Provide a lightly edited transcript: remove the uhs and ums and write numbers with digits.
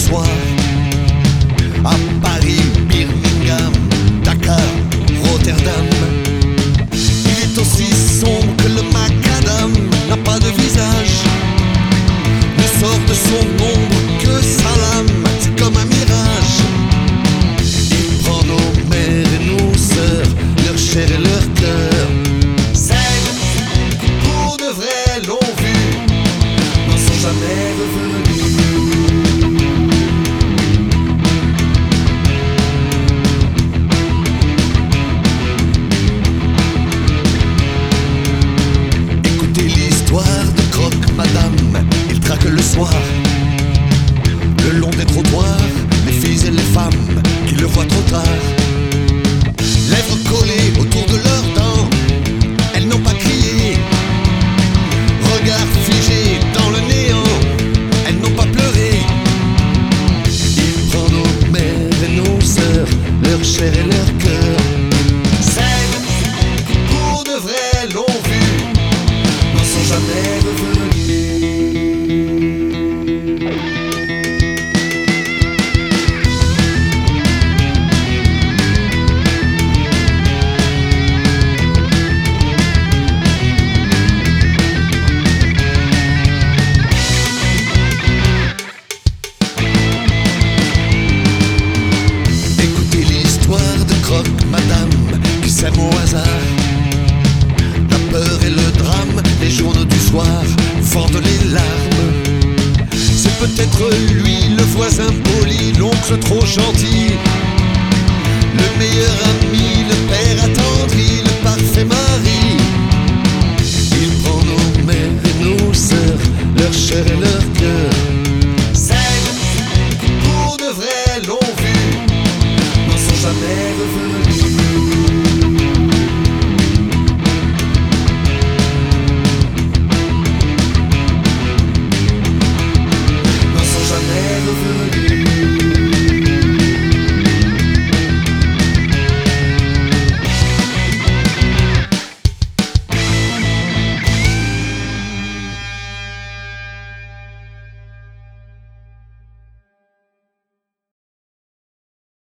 soir. À Paris, Birmingham, Dakar, Rotterdam. Il est aussi sombre que le macadam, n'a pas de visage, ne sort de son ombre que sa lame, c'est comme un mirage. Il prend nos mères et nos sœurs, leur chair et leur cœur. Celles qui pour de vrai l'ont vu n'en sont jamais revenus. De croque madame, il traque le soir. Le long des trottoirs, les filles et les femmes qui le voient trop tard. Lèvres collées autour de leurs dents, elles n'ont pas crié. Regard figé dans le néant, elles n'ont pas pleuré. Il prend nos mères et nos sœurs, leur chair et leur cœur. Celles qui pour de vrai l'ont vu n'en sont jamais revenus. Écoutez l'histoire de Croque Madame qui s'aime au hasard. La peur et le drame, les journaux du soir fendent les larmes. C'est peut-être lui, le voisin poli, l'oncle trop gentil, le meilleur ami, le père attendri, le parfait mari. Il prend nos mères et nos sœurs, leur chair et leur cœur.